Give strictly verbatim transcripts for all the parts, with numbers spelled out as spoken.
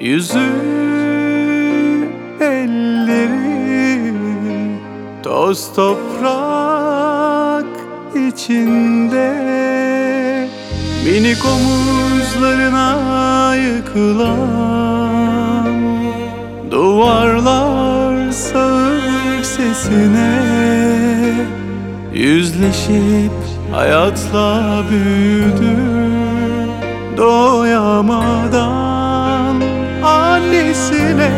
Yüzü, elleri toz toprak içinde, minik omuzlarına yıkılan duvarlar sağır sesine. Yüzleşip hayatla büyüdü doyamadan annesine.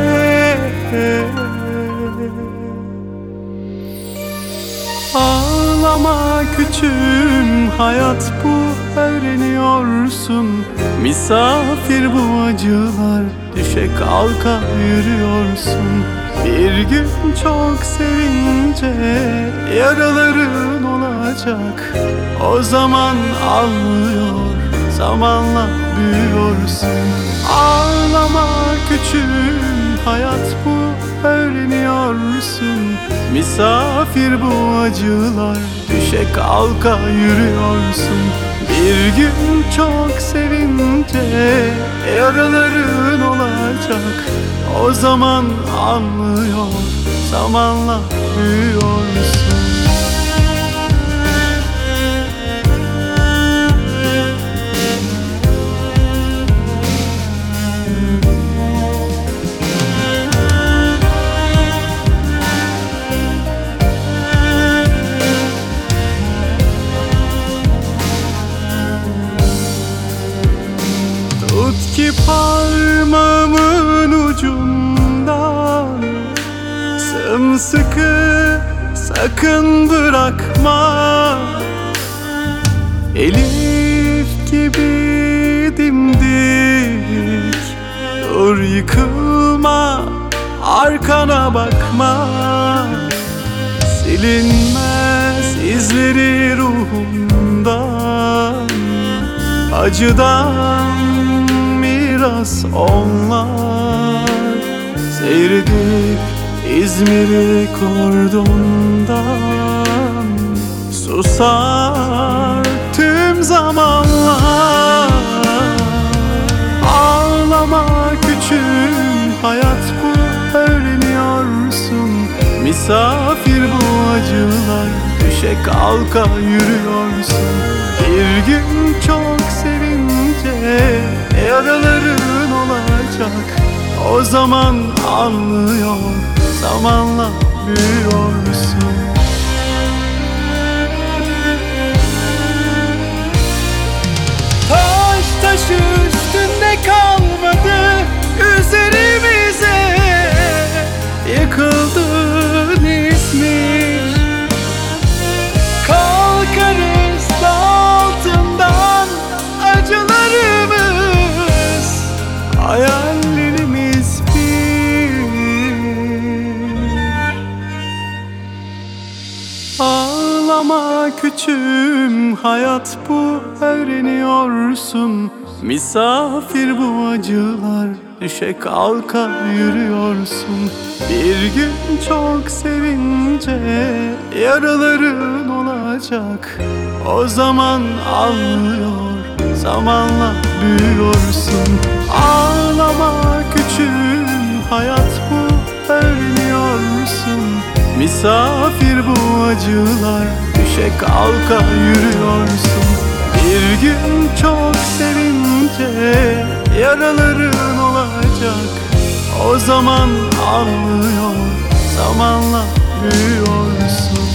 Ağlama küçüğüm, hayat bu, öğreniyorsun. Misafir bu acılar, düşe kalka yürüyorsun. Bir gün çok sevince yaraların olacak. O zaman anlıyor, zamanla büyüyorsun. Ağlama küçüğüm, hayat bu, öğreniyorsun. Misafir bu acılar, düşe kalka yürüyorsun. Bir gün çok sevince yaraların olacak. O zaman anlıyor, zamanla büyüyorsun. Tut ki parmağımın ucundan, sımsıkı sakın bırakma. Elif gibi dimdik dur, yıkılma, arkana bakma. Silinmez izleri ruhumdan, acıdan miras onlar. Seyredip İzmir'i kordondan, susar tüm zamanlar. Ağlama küçüğüm, hayat bu, öğreniyorsun. Misafir bu acılar, düşe kalka yürüyorsun. Bir gün çok sevince yaraların olacak. O zaman anlıyor, zamanla büyüyorsun. Taş taş üstünde kalmadı, üzerimize yıkıldın İzmir. Kalkarız altından acılarımız, hayallerimiz bir. Ağlama küçüğüm, hayat bu, öğreniyorsun. Misafir bu acılar, düşe kalka yürüyorsun. Bir gün çok sevince yaraların olacak. O zaman anlıyor, zamanla büyüyorsun. Ağlama küçüğüm, hayat bu, öğreniyorsun. Misafir bu acılar, düşe kalka yürüyorsun. Bir gün çok sevince yaraların olacak. O zaman anlıyor, zamanla büyüyorsun.